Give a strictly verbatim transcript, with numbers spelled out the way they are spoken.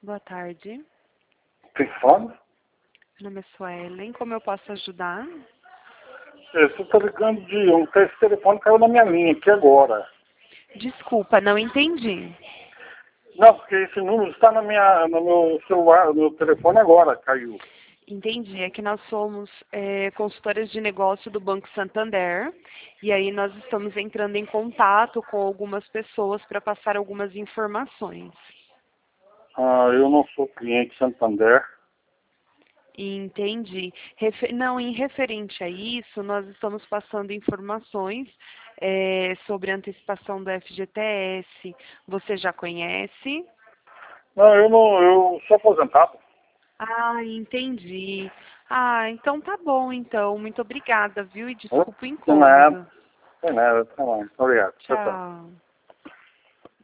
Boa tarde. Quem fala? Meu nome é Suelen. Como eu posso ajudar? Eu estou ligando de ontem. Esse telefone caiu na minha linha aqui agora. Desculpa, não entendi. Não, porque esse número está na minha, no meu celular, no meu telefone agora, caiu. Entendi. É que nós somos é, consultoras de negócio do Banco Santander e aí nós estamos entrando em contato com algumas pessoas para passar algumas informações. Ah, eu não sou cliente Santander. Entendi. Refe- Não, em referente a isso, nós estamos passando informações é, sobre a antecipação do F G T S. Você já conhece? Não, eu não, eu sou aposentado. Ah, entendi. Ah, então tá bom, então. Muito obrigada, viu? E Hã? desculpa o Não é, incômodo. não é, tá bom. Obrigado. Tchau, tchau. Tchau.